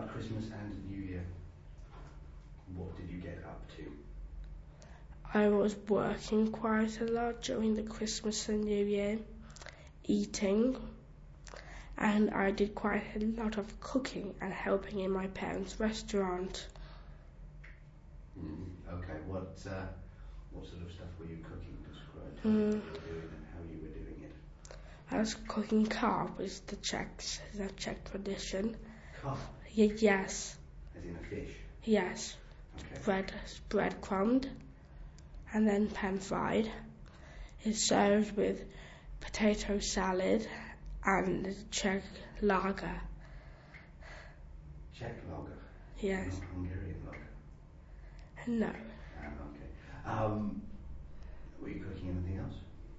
Christmas and New Year? What did you get up to? I was working quite a lot during the Christmas and New Year, eating, and I did quite a lot of cooking and helping in my parents' restaurant. Okay, what sort of stuff were you cooking? Describe to me what you were doing and how you were doing it. I was cooking carp, which is the Czech tradition. Carp? Yes. As in a fish? Yes. Okay. Bread crumbed and then pan fried. It's served with potato salad and Czech lager. Czech lager? Yes. Not Hungarian lager? No. Okay. Were you cooking anything else?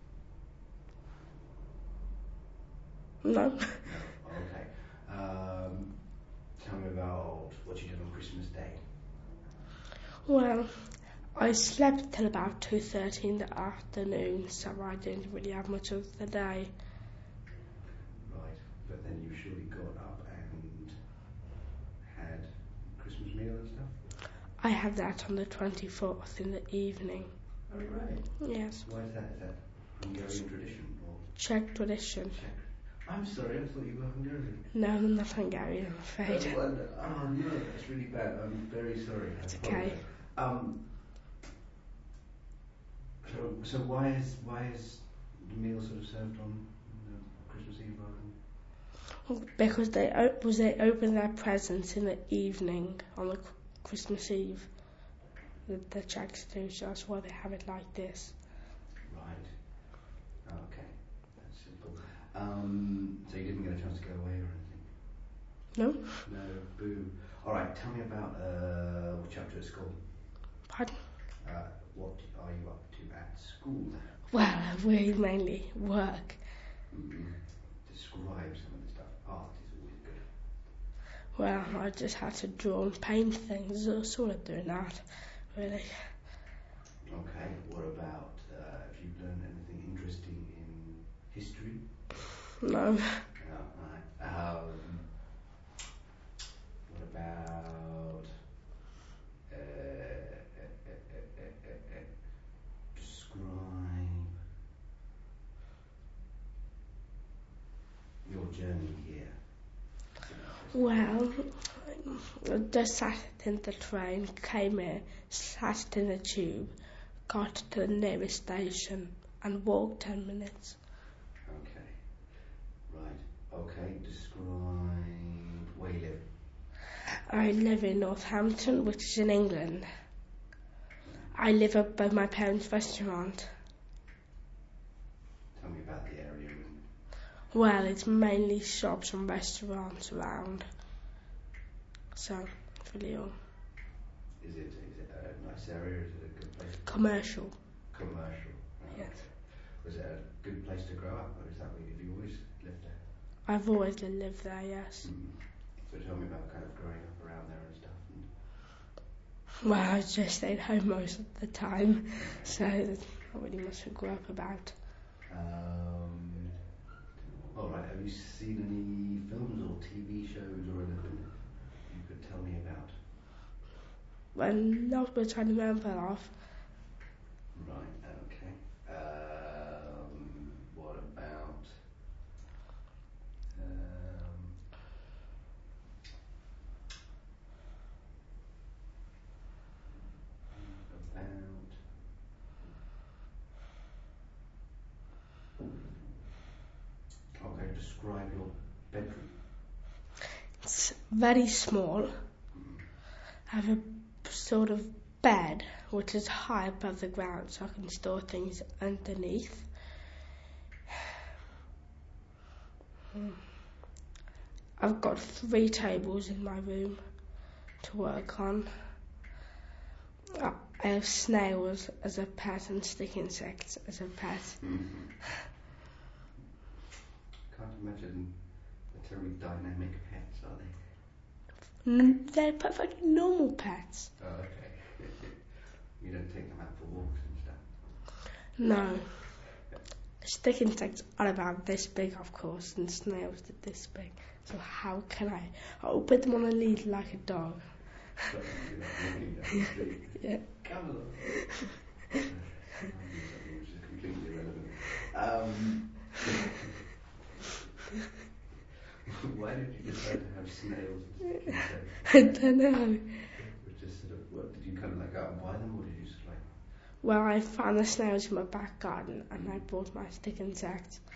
No. No. Okay. Tell me about what you did on Christmas Day. Well, I slept till about 2:30 in the afternoon, so I didn't really have much of the day. Right, but then you surely got up and had Christmas meal and stuff? I had that on the 24th in the evening. Oh, right. Yes. Why is that? Is that Hungarian tradition or Czech tradition. Czech? I'm sorry, I thought you were Hungarian. No, I'm not Hungarian, I'm afraid. Oh no, that's really bad. I'm very sorry. It's okay. So why is the meal sort of served on Christmas Eve rather than? Because they open their presents in the evening on the Christmas Eve. The Czechs do, so that's why they have it like this. Right. Okay. That's simple. So you didn't get a chance to go away or anything? No? No. Boo. All right. Tell me about what you're up to at school. Pardon? What are you up to at school? Well, we mainly work. Describe some of the stuff. Art is always good. Well, I just had to draw and paint things, sort of doing that, really. Okay. What about, have you learned anything interesting in history? No. No. Right. What about describe your journey here? Well, I just sat in the train, came here, sat in the tube, got to the nearest station and walked 10 minutes. Okay. Right. Okay. Describe where you live. I live in Northampton, which is in England. I live up by my parents' restaurant. Tell me about the area. Well, it's mainly shops and restaurants around. So, it's really all. Is it a nice area? Is it a good place? Commercial. Commercial. Oh, Yes. okay. Was it a good place to grow up, or is that where you always lived there? I've always lived there, yes. So tell me about kind of growing up around there and stuff. Well, I just stayed home most of the time, so there's not really much to grow up about. All right. Have you seen any films or TV shows or anything you could tell me about? Well, not much I remember of. Right. Okay. What about? Okay, describe your bedroom. It's very small. I have a sort of bed which is high above the ground, so I can store things underneath. I've got 3 tables in my room to work on. I have snails as a pet and stick insects as a pet. Can't imagine they're terribly dynamic pets, are they? They're perfectly normal pets. Oh, okay. You don't take them out for walks and stuff? No. Stick insects are about this big, of course, and snails are this big. So how can I? I'll put them on a lead like a dog. But you're not walking down the street. Yeah. Come along. Which is completely irrelevant. Why did you decide to have snails as insects? I don't know. It was just sort of, what, did you kind of like go out and buy them, or did you just like? Well, I found the snails in my back garden and I bought my stick insect.